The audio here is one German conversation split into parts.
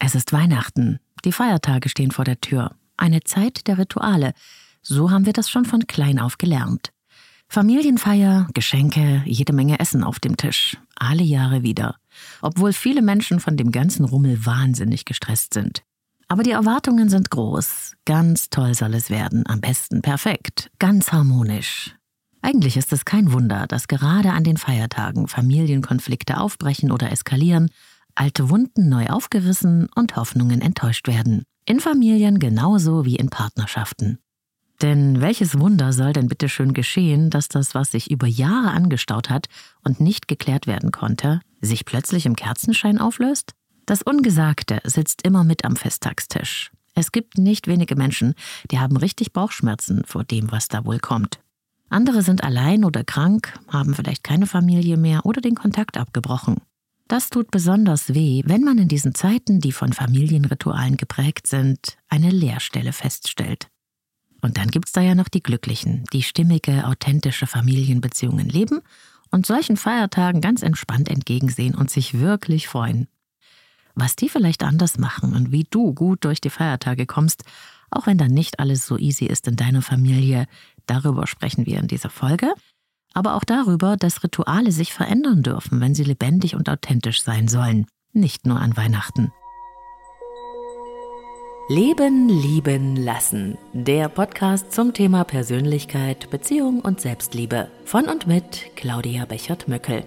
Es ist Weihnachten. Die Feiertage stehen vor der Tür. Eine Zeit der Rituale. So haben wir das schon von klein auf gelernt. Familienfeier, Geschenke, jede Menge Essen auf dem Tisch. Alle Jahre wieder. Obwohl viele Menschen von dem ganzen Rummel wahnsinnig gestresst sind. Aber die Erwartungen sind groß. Ganz toll soll es werden. Am besten perfekt. Ganz harmonisch. Eigentlich ist es kein Wunder, dass gerade an den Feiertagen Familienkonflikte aufbrechen oder eskalieren, alte Wunden neu aufgerissen und Hoffnungen enttäuscht werden. In Familien genauso wie in Partnerschaften. Denn welches Wunder soll denn bitte schön geschehen, dass das, was sich über Jahre angestaut hat und nicht geklärt werden konnte, sich plötzlich im Kerzenschein auflöst? Das Ungesagte sitzt immer mit am Festtagstisch. Es gibt nicht wenige Menschen, die haben richtig Bauchschmerzen vor dem, was da wohl kommt. Andere sind allein oder krank, haben vielleicht keine Familie mehr oder den Kontakt abgebrochen. Das tut besonders weh, wenn man in diesen Zeiten, die von Familienritualen geprägt sind, eine Leerstelle feststellt. Und dann gibt's da ja noch die Glücklichen, die stimmige, authentische Familienbeziehungen leben und solchen Feiertagen ganz entspannt entgegensehen und sich wirklich freuen. Was die vielleicht anders machen und wie du gut durch die Feiertage kommst, auch wenn dann nicht alles so easy ist in deiner Familie, darüber sprechen wir in dieser Folge. Aber auch darüber, dass Rituale sich verändern dürfen, wenn sie lebendig und authentisch sein sollen. Nicht nur an Weihnachten. Leben, lieben, lassen. Der Podcast zum Thema Persönlichkeit, Beziehung und Selbstliebe. Von und mit Claudia Bechert-Möckel.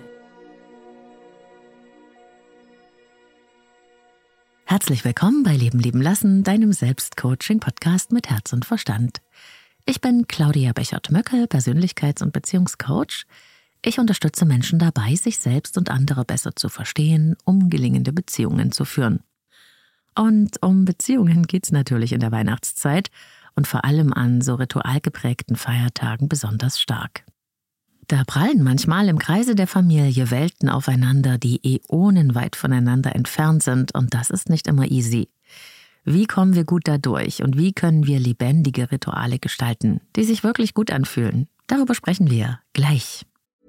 Herzlich willkommen bei Leben, lieben, lassen, deinem Selbstcoaching-Podcast mit Herz und Verstand. Ich bin Claudia Bechert-Möckel, Persönlichkeits- und Beziehungscoach. Ich unterstütze Menschen dabei, sich selbst und andere besser zu verstehen, um gelingende Beziehungen zu führen. Und um Beziehungen geht's natürlich in der Weihnachtszeit und vor allem an so ritualgeprägten Feiertagen besonders stark. Da prallen manchmal im Kreise der Familie Welten aufeinander, die äonenweit voneinander entfernt sind, und das ist nicht immer easy. Wie kommen wir gut da durch und wie können wir lebendige Rituale gestalten, die sich wirklich gut anfühlen? Darüber sprechen wir gleich.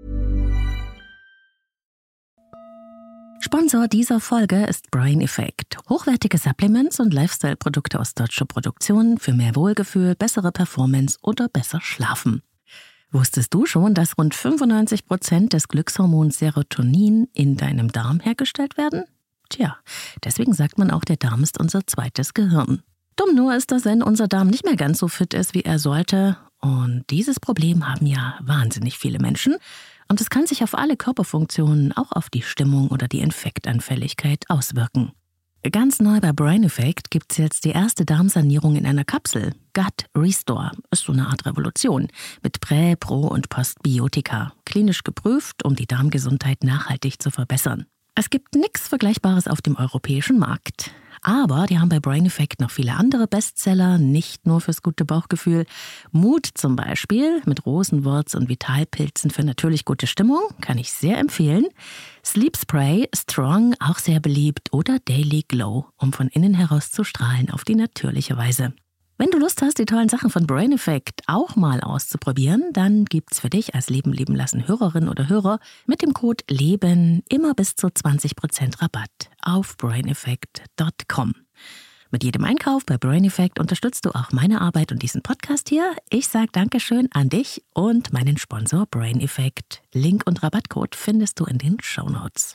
Sponsor dieser Folge ist Brain Effect. Hochwertige Supplements und Lifestyle-Produkte aus deutscher Produktion für mehr Wohlgefühl, bessere Performance oder besser Schlafen. Wusstest du schon, dass rund 95% des Glückshormons Serotonin in deinem Darm hergestellt werden? Tja, deswegen sagt man auch, der Darm ist unser zweites Gehirn. Dumm nur ist, dass wenn unser Darm nicht mehr ganz so fit ist, wie er sollte. Und dieses Problem haben ja wahnsinnig viele Menschen. Und es kann sich auf alle Körperfunktionen, auch auf die Stimmung oder die Infektanfälligkeit auswirken. Ganz neu bei Brain Effect gibt's jetzt die erste Darmsanierung in einer Kapsel. Gut Restore ist so eine Art Revolution mit Prä-, Pro- und Postbiotika. Klinisch geprüft, um die Darmgesundheit nachhaltig zu verbessern. Es gibt nichts Vergleichbares auf dem europäischen Markt. Aber die haben bei Brain Effect noch viele andere Bestseller, nicht nur fürs gute Bauchgefühl. Mut zum Beispiel mit Rosenwurz und Vitalpilzen für natürlich gute Stimmung, kann ich sehr empfehlen. Sleep Spray, Strong, auch sehr beliebt. Oder Daily Glow, um von innen heraus zu strahlen auf die natürliche Weise. Wenn du Lust hast, die tollen Sachen von Brain Effect auch mal auszuprobieren, dann gibt's für dich als Leben, lieben, lassen Hörerin oder Hörer mit dem Code LEBEN immer bis zu 20% Rabatt auf braineffect.com. Mit jedem Einkauf bei Brain Effect unterstützt du auch meine Arbeit und diesen Podcast hier. Ich sage Dankeschön an dich und meinen Sponsor Brain Effect. Link und Rabattcode findest du in den Shownotes.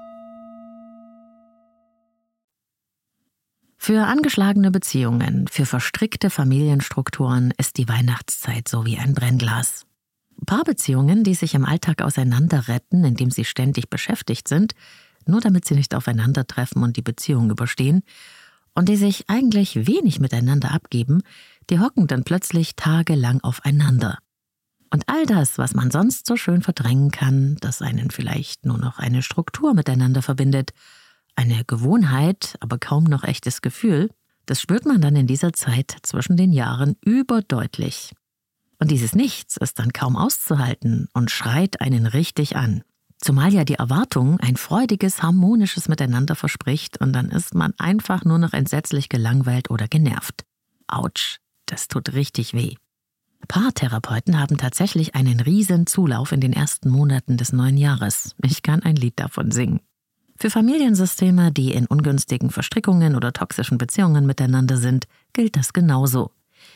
Für angeschlagene Beziehungen, für verstrickte Familienstrukturen ist die Weihnachtszeit so wie ein Brennglas. Paarbeziehungen, die sich im Alltag auseinanderretten, indem sie ständig beschäftigt sind, nur damit sie nicht aufeinandertreffen und die Beziehung überstehen, und die sich eigentlich wenig miteinander abgeben, die hocken dann plötzlich tagelang aufeinander. Und all das, was man sonst so schön verdrängen kann, das einen vielleicht nur noch eine Struktur miteinander verbindet, eine Gewohnheit, aber kaum noch echtes Gefühl, das spürt man dann in dieser Zeit zwischen den Jahren überdeutlich. Und dieses Nichts ist dann kaum auszuhalten und schreit einen richtig an. Zumal ja die Erwartung ein freudiges, harmonisches Miteinander verspricht und dann ist man einfach nur noch entsetzlich gelangweilt oder genervt. Autsch, das tut richtig weh. Paartherapeuten haben tatsächlich einen riesen Zulauf in den ersten Monaten des neuen Jahres. Ich kann ein Lied davon singen. Für Familiensysteme, die in ungünstigen Verstrickungen oder toxischen Beziehungen miteinander sind, gilt das genauso.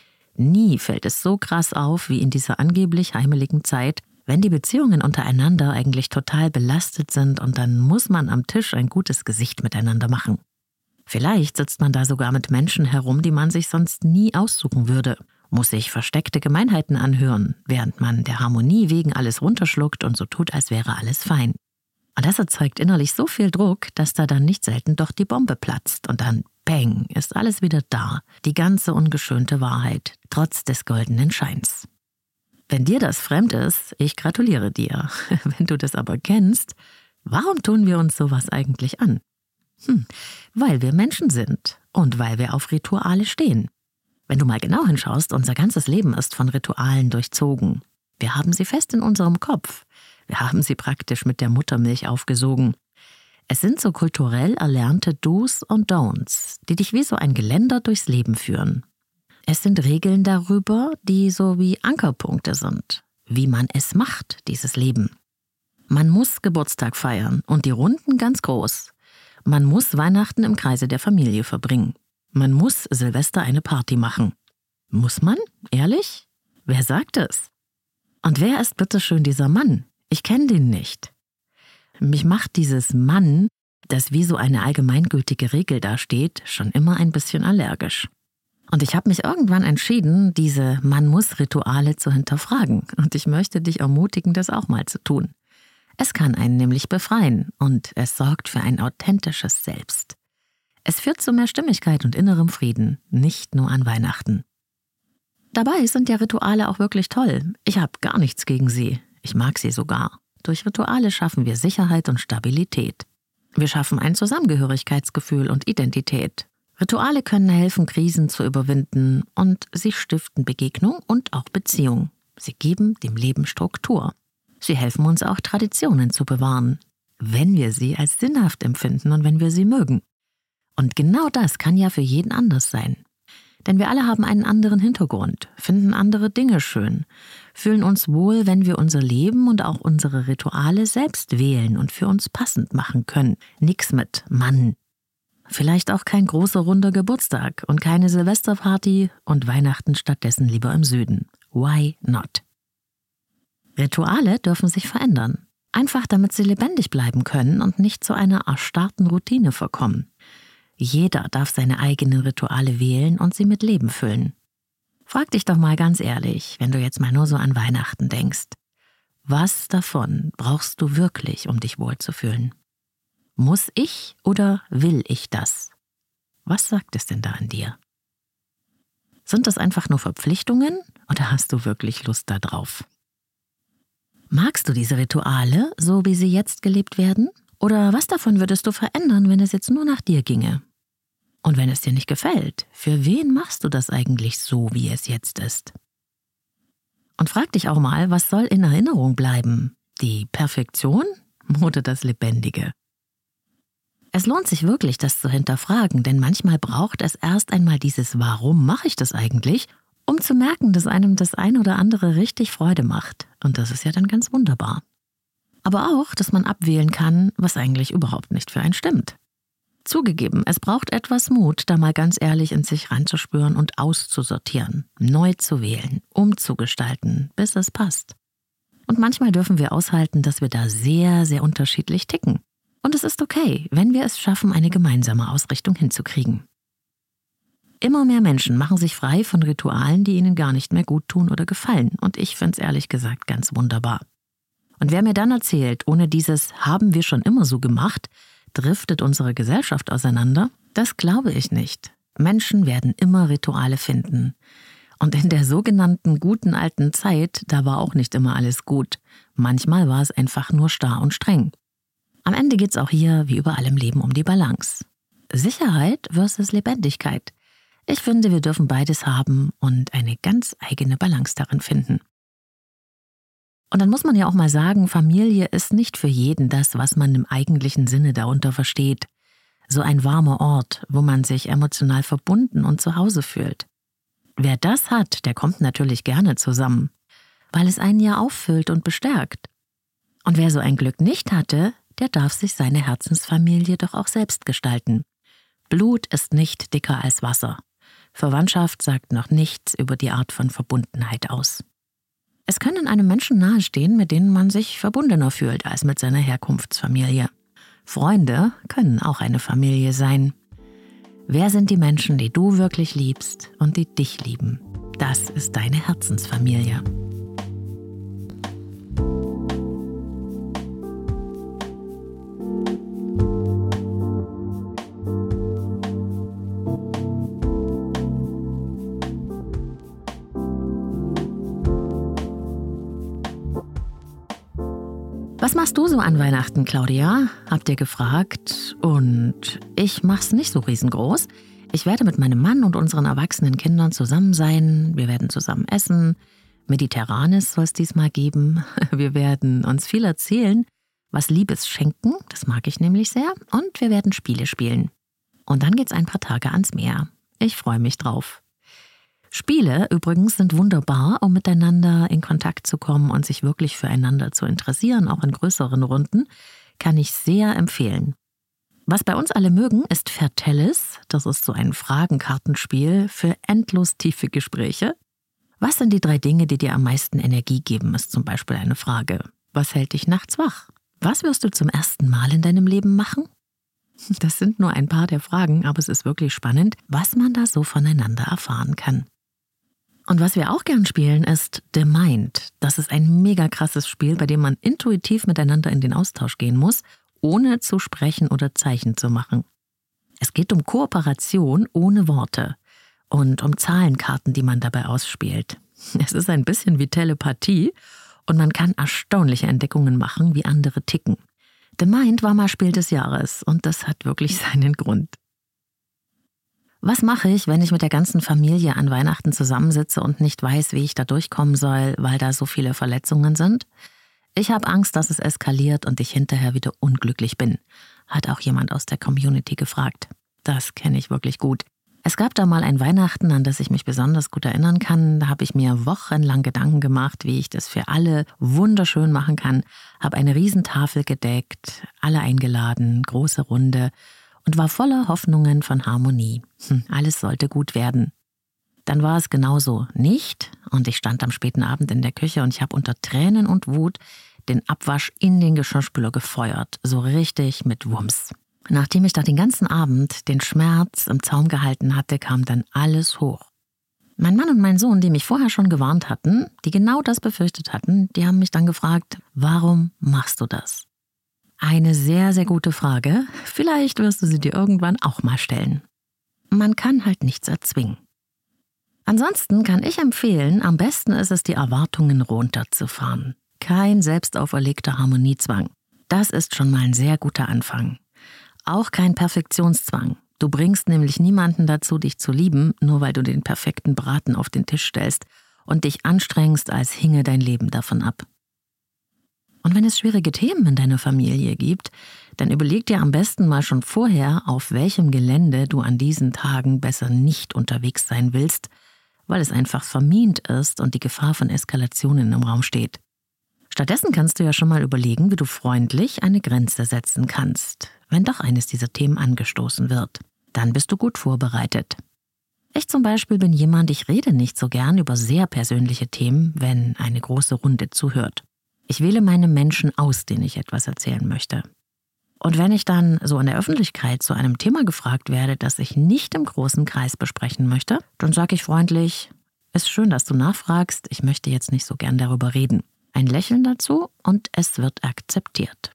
Nie fällt es so krass auf wie in dieser angeblich heimeligen Zeit, wenn die Beziehungen untereinander eigentlich total belastet sind und dann muss man am Tisch ein gutes Gesicht miteinander machen. Vielleicht sitzt man da sogar mit Menschen herum, die man sich sonst nie aussuchen würde, muss sich versteckte Gemeinheiten anhören, während man der Harmonie wegen alles runterschluckt und so tut, als wäre alles fein. Und das erzeugt innerlich so viel Druck, dass da dann nicht selten doch die Bombe platzt und dann, bang, ist alles wieder da, die ganze ungeschönte Wahrheit, trotz des goldenen Scheins. Wenn dir das fremd ist, ich gratuliere dir. Wenn du das aber kennst, warum tun wir uns sowas eigentlich an? Weil wir Menschen sind und weil wir auf Rituale stehen. Wenn du mal genau hinschaust, unser ganzes Leben ist von Ritualen durchzogen. Wir haben sie fest in unserem Kopf. Wir haben sie praktisch mit der Muttermilch aufgesogen. Es sind so kulturell erlernte Do's und Don'ts, die dich wie so ein Geländer durchs Leben führen. Es sind Regeln darüber, die so wie Ankerpunkte sind, wie man es macht, dieses Leben. Man muss Geburtstag feiern und die Runden ganz groß. Man muss Weihnachten im Kreise der Familie verbringen. Man muss Silvester eine Party machen. Muss man? Ehrlich? Wer sagt es? Und wer ist bitteschön dieser Mann? Ich kenne den nicht. Mich macht dieses Mann, das wie so eine allgemeingültige Regel dasteht, schon immer ein bisschen allergisch. Und ich habe mich irgendwann entschieden, diese Man-muss-Rituale zu hinterfragen. Und ich möchte dich ermutigen, das auch mal zu tun. Es kann einen nämlich befreien und es sorgt für ein authentisches Selbst. Es führt zu mehr Stimmigkeit und innerem Frieden, nicht nur an Weihnachten. Dabei sind ja Rituale auch wirklich toll. Ich habe gar nichts gegen sie. Ich mag sie sogar. Durch Rituale schaffen wir Sicherheit und Stabilität. Wir schaffen ein Zusammengehörigkeitsgefühl und Identität. Rituale können helfen, Krisen zu überwinden und sie stiften Begegnung und auch Beziehung. Sie geben dem Leben Struktur. Sie helfen uns auch, Traditionen zu bewahren, wenn wir sie als sinnhaft empfinden und wenn wir sie mögen. Und genau das kann ja für jeden anders sein. Denn wir alle haben einen anderen Hintergrund, finden andere Dinge schön, fühlen uns wohl, wenn wir unser Leben und auch unsere Rituale selbst wählen und für uns passend machen können. Nix mit Mann. Vielleicht auch kein großer runder Geburtstag und keine Silvesterparty und Weihnachten stattdessen lieber im Süden. Why not? Rituale dürfen sich verändern. Einfach damit sie lebendig bleiben können und nicht zu einer erstarrten Routine verkommen. Jeder darf seine eigenen Rituale wählen und sie mit Leben füllen. Frag dich doch mal ganz ehrlich, wenn du jetzt mal nur so an Weihnachten denkst. Was davon brauchst du wirklich, um dich wohlzufühlen? Muss ich oder will ich das? Was sagt es denn da an dir? Sind das einfach nur Verpflichtungen oder hast du wirklich Lust da drauf? Magst du diese Rituale, so wie sie jetzt gelebt werden? Oder was davon würdest du verändern, wenn es jetzt nur nach dir ginge? Und wenn es dir nicht gefällt, für wen machst du das eigentlich so, wie es jetzt ist? Und frag dich auch mal, was soll in Erinnerung bleiben? Die Perfektion oder das Lebendige? Es lohnt sich wirklich, das zu hinterfragen, denn manchmal braucht es erst einmal dieses Warum mache ich das eigentlich, um zu merken, dass einem das ein oder andere richtig Freude macht. Und das ist ja dann ganz wunderbar. Aber auch, dass man abwählen kann, was eigentlich überhaupt nicht für einen stimmt. Zugegeben, es braucht etwas Mut, da mal ganz ehrlich in sich reinzuspüren und auszusortieren, neu zu wählen, umzugestalten, bis es passt. Und manchmal dürfen wir aushalten, dass wir da sehr, sehr unterschiedlich ticken. Und es ist okay, wenn wir es schaffen, eine gemeinsame Ausrichtung hinzukriegen. Immer mehr Menschen machen sich frei von Ritualen, die ihnen gar nicht mehr gut tun oder gefallen. Und ich finde es ehrlich gesagt ganz wunderbar. Und wer mir dann erzählt, ohne dieses haben wir schon immer so gemacht, driftet unsere Gesellschaft auseinander, das glaube ich nicht. Menschen werden immer Rituale finden. Und in der sogenannten guten alten Zeit, da war auch nicht immer alles gut. Manchmal war es einfach nur starr und streng. Am Ende geht es auch hier, wie überall im Leben, um die Balance. Sicherheit versus Lebendigkeit. Ich finde, wir dürfen beides haben und eine ganz eigene Balance darin finden. Und dann muss man ja auch mal sagen, Familie ist nicht für jeden das, was man im eigentlichen Sinne darunter versteht. So ein warmer Ort, wo man sich emotional verbunden und zu Hause fühlt. Wer das hat, der kommt natürlich gerne zusammen, weil es einen ja auffüllt und bestärkt. Und wer so ein Glück nicht hatte, der darf sich seine Herzensfamilie doch auch selbst gestalten. Blut ist nicht dicker als Wasser. Verwandtschaft sagt noch nichts über die Art von Verbundenheit aus. Es können einem Menschen nahestehen, mit denen man sich verbundener fühlt als mit seiner Herkunftsfamilie. Freunde können auch eine Familie sein. Wer sind die Menschen, die du wirklich liebst und die dich lieben? Das ist deine Herzensfamilie. Was machst du so an Weihnachten, Claudia? Habt ihr gefragt. Und ich mach's nicht so riesengroß. Ich werde mit meinem Mann und unseren erwachsenen Kindern zusammen sein. Wir werden zusammen essen. Mediterranes soll es diesmal geben. Wir werden uns viel erzählen, was Liebes schenken. Das mag ich nämlich sehr. Und wir werden Spiele spielen. Und dann geht's ein paar Tage ans Meer. Ich freue mich drauf. Spiele übrigens sind wunderbar, um miteinander in Kontakt zu kommen und sich wirklich füreinander zu interessieren, auch in größeren Runden, kann ich sehr empfehlen. Was bei uns alle mögen, ist Vertellis. Das ist so ein Fragenkartenspiel für endlos tiefe Gespräche. Was sind die 3 Dinge, die dir am meisten Energie geben, ist zum Beispiel eine Frage. Was hält dich nachts wach? Was wirst du zum ersten Mal in deinem Leben machen? Das sind nur ein paar der Fragen, aber es ist wirklich spannend, was man da so voneinander erfahren kann. Und was wir auch gern spielen, ist The Mind. Das ist ein mega krasses Spiel, bei dem man intuitiv miteinander in den Austausch gehen muss, ohne zu sprechen oder Zeichen zu machen. Es geht um Kooperation ohne Worte und um Zahlenkarten, die man dabei ausspielt. Es ist ein bisschen wie Telepathie und man kann erstaunliche Entdeckungen machen, wie andere ticken. The Mind war mal Spiel des Jahres und das hat wirklich seinen Grund. Was mache ich, wenn ich mit der ganzen Familie an Weihnachten zusammensitze und nicht weiß, wie ich da durchkommen soll, weil da so viele Verletzungen sind? Ich habe Angst, dass es eskaliert und ich hinterher wieder unglücklich bin, hat auch jemand aus der Community gefragt. Das kenne ich wirklich gut. Es gab da mal ein Weihnachten, an das ich mich besonders gut erinnern kann. Da habe ich mir wochenlang Gedanken gemacht, wie ich das für alle wunderschön machen kann. Habe eine Riesentafel gedeckt, alle eingeladen, große Runde und war voller Hoffnungen von Harmonie. Alles sollte gut werden. Dann war es genauso nicht und ich stand am späten Abend in der Küche und ich habe unter Tränen und Wut den Abwasch in den Geschirrspüler gefeuert, so richtig mit Wumms. Nachdem ich da den ganzen Abend den Schmerz im Zaum gehalten hatte, kam dann alles hoch. Mein Mann und mein Sohn, die mich vorher schon gewarnt hatten, die genau das befürchtet hatten, die haben mich dann gefragt, warum machst du das? Eine sehr, sehr gute Frage. Vielleicht wirst du sie dir irgendwann auch mal stellen. Man kann halt nichts erzwingen. Ansonsten kann ich empfehlen, am besten ist es, die Erwartungen runterzufahren. Kein selbst auferlegter Harmoniezwang. Das ist schon mal ein sehr guter Anfang. Auch kein Perfektionszwang. Du bringst nämlich niemanden dazu, dich zu lieben, nur weil du den perfekten Braten auf den Tisch stellst und dich anstrengst, als hinge dein Leben davon ab. Und wenn es schwierige Themen in deiner Familie gibt, dann überleg dir am besten mal schon vorher, auf welchem Gelände du an diesen Tagen besser nicht unterwegs sein willst, weil es einfach vermint ist und die Gefahr von Eskalationen im Raum steht. Stattdessen kannst du ja schon mal überlegen, wie du freundlich eine Grenze setzen kannst, wenn doch eines dieser Themen angestoßen wird. Dann bist du gut vorbereitet. Ich zum Beispiel bin jemand, ich rede nicht so gern über sehr persönliche Themen, wenn eine große Runde zuhört. Ich wähle meine Menschen aus, denen ich etwas erzählen möchte. Und wenn ich dann so in der Öffentlichkeit zu einem Thema gefragt werde, das ich nicht im großen Kreis besprechen möchte, dann sage ich freundlich, ist schön, dass du nachfragst, ich möchte jetzt nicht so gern darüber reden. Ein Lächeln dazu und es wird akzeptiert.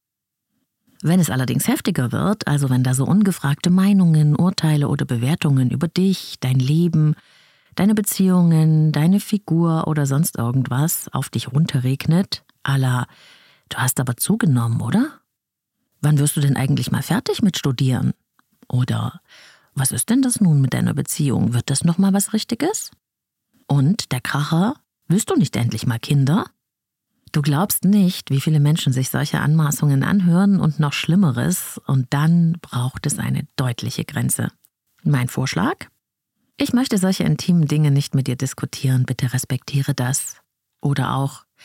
Wenn es allerdings heftiger wird, also wenn da so ungefragte Meinungen, Urteile oder Bewertungen über dich, dein Leben, deine Beziehungen, deine Figur oder sonst irgendwas auf dich runterregnet, à la, du hast aber zugenommen, oder? Wann wirst du denn eigentlich mal fertig mit Studieren? Oder, was ist denn das nun mit deiner Beziehung? Wird das nochmal was Richtiges? Und, der Kracher, willst du nicht endlich mal Kinder? Du glaubst nicht, wie viele Menschen sich solche Anmaßungen anhören und noch Schlimmeres, und dann braucht es eine deutliche Grenze. Mein Vorschlag? Ich möchte solche intimen Dinge nicht mit dir diskutieren, bitte respektiere das. Oder auch,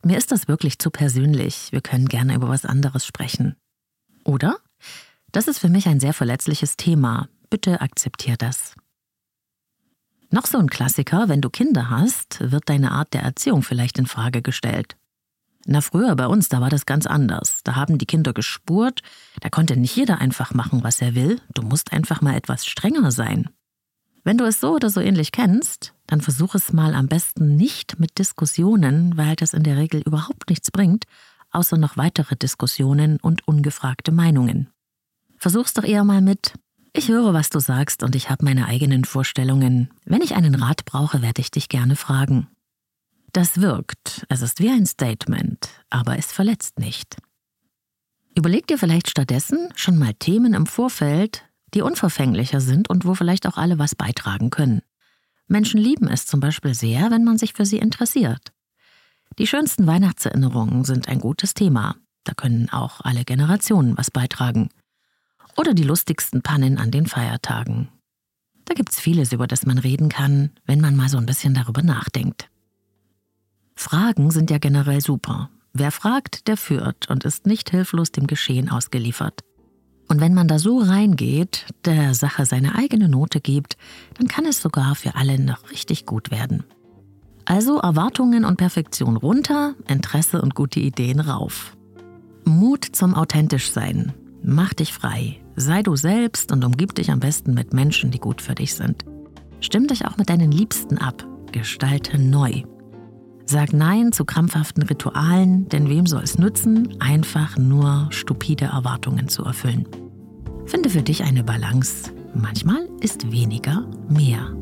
Mir ist das wirklich zu persönlich. Wir können gerne über was anderes sprechen. Oder? Das ist für mich ein sehr verletzliches Thema. Bitte akzeptier das. Noch so ein Klassiker, wenn du Kinder hast, wird deine Art der Erziehung vielleicht in Frage gestellt. Na, früher bei uns, da war das ganz anders. Da haben die Kinder gespurt, da konnte nicht jeder einfach machen, was er will. Du musst einfach mal etwas strenger sein. Wenn du es so oder so ähnlich kennst, dann versuch es mal am besten nicht mit Diskussionen, weil das in der Regel überhaupt nichts bringt, außer noch weitere Diskussionen und ungefragte Meinungen. Versuch's doch eher mal mit: Ich höre, was du sagst und ich habe meine eigenen Vorstellungen. Wenn ich einen Rat brauche, werde ich dich gerne fragen. Das wirkt. Es ist wie ein Statement, aber es verletzt nicht. Überleg dir vielleicht stattdessen schon mal Themen im Vorfeld, die unverfänglicher sind und wo vielleicht auch alle was beitragen können. Menschen lieben es zum Beispiel sehr, wenn man sich für sie interessiert. Die schönsten Weihnachtserinnerungen sind ein gutes Thema. Da können auch alle Generationen was beitragen. Oder die lustigsten Pannen an den Feiertagen. Da gibt's vieles, über das man reden kann, wenn man mal so ein bisschen darüber nachdenkt. Fragen sind ja generell super. Wer fragt, der führt und ist nicht hilflos dem Geschehen ausgeliefert. Und wenn man da so reingeht, der Sache seine eigene Note gibt, dann kann es sogar für alle noch richtig gut werden. Also Erwartungen und Perfektion runter, Interesse und gute Ideen rauf. Mut zum authentisch sein. Mach dich frei. Sei du selbst und umgib dich am besten mit Menschen, die gut für dich sind. Stimm dich auch mit deinen Liebsten ab. Gestalte neu. Sag Nein zu krampfhaften Ritualen, denn wem soll es nützen, einfach nur stupide Erwartungen zu erfüllen. Finde für dich eine Balance. Manchmal ist weniger mehr.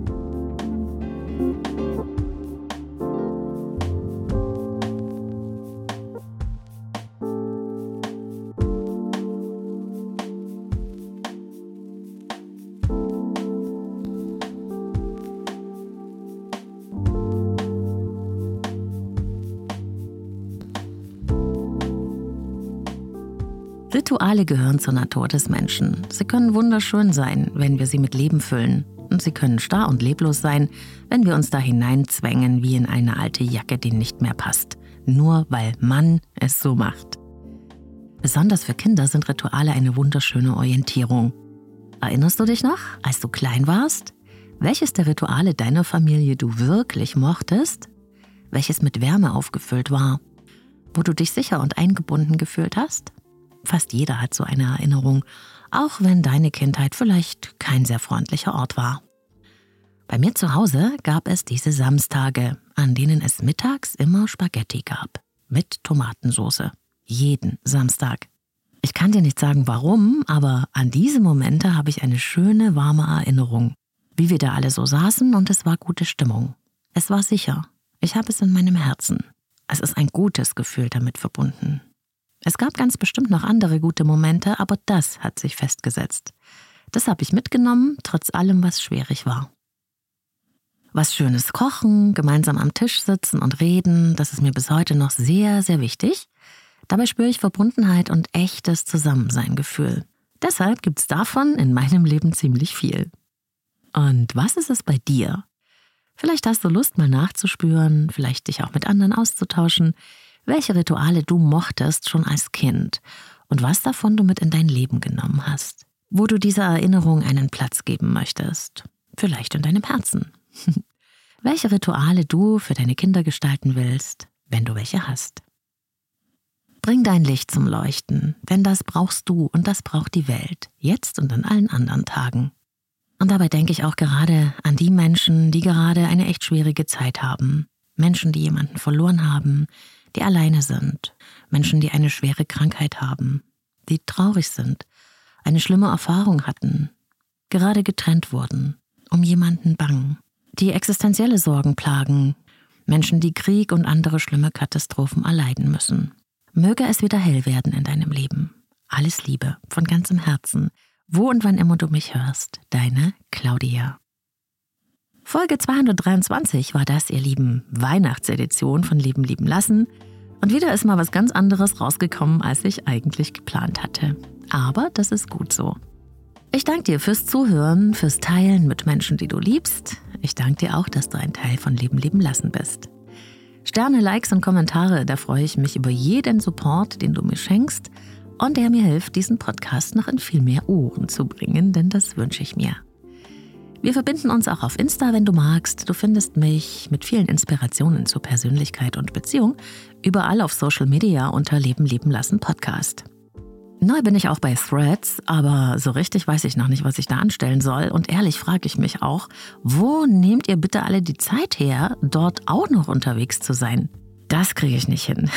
Rituale gehören zur Natur des Menschen. Sie können wunderschön sein, wenn wir sie mit Leben füllen. Und sie können starr und leblos sein, wenn wir uns da hineinzwängen wie in eine alte Jacke, die nicht mehr passt. Nur weil man es so macht. Besonders für Kinder sind Rituale eine wunderschöne Orientierung. Erinnerst du dich noch, als du klein warst? Welches der Rituale deiner Familie du wirklich mochtest? Welches mit Wärme aufgefüllt war? Wo du dich sicher und eingebunden gefühlt hast? Fast jeder hat so eine Erinnerung, auch wenn deine Kindheit vielleicht kein sehr freundlicher Ort war. Bei mir zu Hause gab es diese Samstage, an denen es mittags immer Spaghetti gab. Mit Tomatensauce. Jeden Samstag. Ich kann dir nicht sagen, warum, aber an diese Momente habe ich eine schöne, warme Erinnerung. Wie wir da alle so saßen und es war gute Stimmung. Es war sicher. Ich habe es in meinem Herzen. Es ist ein gutes Gefühl damit verbunden. Es gab ganz bestimmt noch andere gute Momente, aber das hat sich festgesetzt. Das habe ich mitgenommen, trotz allem, was schwierig war. Was Schönes kochen, gemeinsam am Tisch sitzen und reden, das ist mir bis heute noch sehr, sehr wichtig. Dabei spüre ich Verbundenheit und echtes Zusammenseingefühl. Deshalb gibt's davon in meinem Leben ziemlich viel. Und was ist es bei dir? Vielleicht hast du Lust, mal nachzuspüren, vielleicht dich auch mit anderen auszutauschen, welche Rituale du mochtest schon als Kind und was davon du mit in dein Leben genommen hast. Wo du dieser Erinnerung einen Platz geben möchtest. Vielleicht in deinem Herzen. Welche Rituale du für deine Kinder gestalten willst, wenn du welche hast. Bring dein Licht zum Leuchten, denn das brauchst du und das braucht die Welt, jetzt und an allen anderen Tagen. Und dabei denke ich auch gerade an die Menschen, die gerade eine echt schwierige Zeit haben. Menschen, die jemanden verloren haben, die alleine sind. Menschen, die eine schwere Krankheit haben, die traurig sind, eine schlimme Erfahrung hatten, gerade getrennt wurden, um jemanden bangen, die existenzielle Sorgen plagen, Menschen, die Krieg und andere schlimme Katastrophen erleiden müssen. Möge es wieder hell werden in deinem Leben. Alles Liebe, von ganzem Herzen, wo und wann immer du mich hörst. Deine Claudia. Folge 223 war das, ihr Lieben, Weihnachtsedition von Leben lieben lassen. Und wieder ist mal was ganz anderes rausgekommen, als ich eigentlich geplant hatte. Aber das ist gut so. Ich danke dir fürs Zuhören, fürs Teilen mit Menschen, die du liebst. Ich danke dir auch, dass du ein Teil von Leben lieben lassen bist. Sterne, Likes und Kommentare, da freue ich mich über jeden Support, den du mir schenkst und der mir hilft, diesen Podcast noch in viel mehr Ohren zu bringen, denn das wünsche ich mir. Wir verbinden uns auch auf Insta, wenn du magst. Du findest mich mit vielen Inspirationen zur Persönlichkeit und Beziehung überall auf Social Media unter Leben leben lassen Podcast. Neu bin ich auch bei Threads, aber so richtig weiß ich noch nicht, was ich da anstellen soll. Und ehrlich frage ich mich auch, wo nehmt ihr bitte alle die Zeit her, dort auch noch unterwegs zu sein? Das kriege ich nicht hin.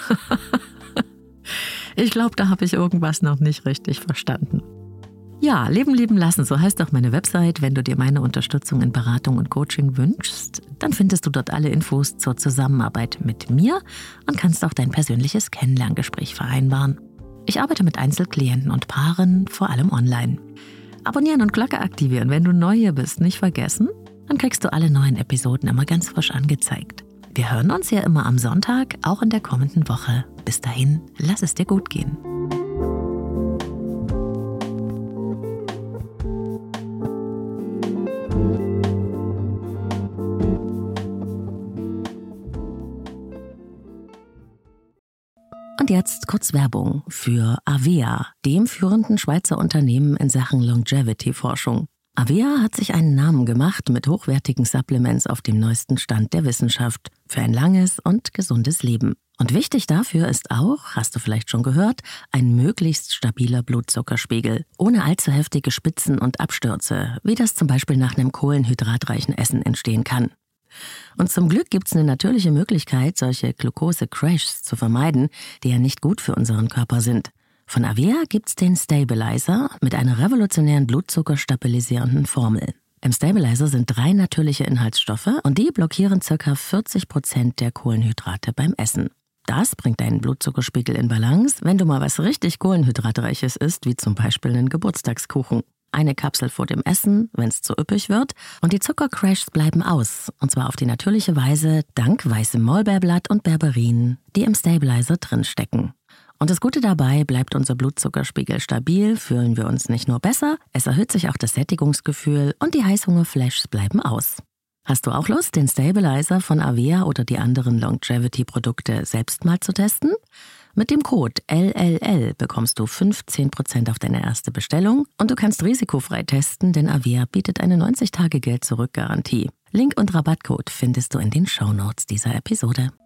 Ich glaube, da habe ich irgendwas noch nicht richtig verstanden. Ja, Leben leben lassen, so heißt auch meine Website. Wenn du dir meine Unterstützung in Beratung und Coaching wünschst, dann findest du dort alle Infos zur Zusammenarbeit mit mir und kannst auch dein persönliches Kennenlerngespräch vereinbaren. Ich arbeite mit Einzelklienten und Paaren, vor allem online. Abonnieren und Glocke aktivieren, wenn du neu hier bist, nicht vergessen. Dann kriegst du alle neuen Episoden immer ganz frisch angezeigt. Wir hören uns ja immer am Sonntag, auch in der kommenden Woche. Bis dahin, lass es dir gut gehen. Und jetzt kurz Werbung für Avea, dem führenden Schweizer Unternehmen in Sachen Longevity-Forschung. Avea hat sich einen Namen gemacht mit hochwertigen Supplements auf dem neuesten Stand der Wissenschaft für ein langes und gesundes Leben. Und wichtig dafür ist auch, hast du vielleicht schon gehört, ein möglichst stabiler Blutzuckerspiegel, ohne allzu heftige Spitzen und Abstürze, wie das zum Beispiel nach einem kohlenhydratreichen Essen entstehen kann. Und zum Glück gibt es eine natürliche Möglichkeit, solche Glucose-Crashs zu vermeiden, die ja nicht gut für unseren Körper sind. Von Avea gibt's den Stabilizer mit einer revolutionären blutzuckerstabilisierenden Formel. Im Stabilizer sind 3 natürliche Inhaltsstoffe und die blockieren ca. 40% der Kohlenhydrate beim Essen. Das bringt deinen Blutzuckerspiegel in Balance, wenn du mal was richtig Kohlenhydratreiches isst, wie zum Beispiel einen Geburtstagskuchen. Eine Kapsel vor dem Essen, wenn es zu üppig wird, und die Zuckercrashs bleiben aus. Und zwar auf die natürliche Weise dank weißem Maulbeerblatt und Berberin, die im Stabilizer drinstecken. Und das Gute dabei, bleibt unser Blutzuckerspiegel stabil, fühlen wir uns nicht nur besser, es erhöht sich auch das Sättigungsgefühl und die Heißhungerflashs bleiben aus. Hast du auch Lust, den Stabilizer von Avea oder die anderen Longevity-Produkte selbst mal zu testen? Mit dem Code LLL bekommst du 15% auf deine erste Bestellung und du kannst risikofrei testen, denn Avea bietet eine 90-Tage-Geld-Zurück-Garantie. Link und Rabattcode findest du in den Shownotes dieser Episode.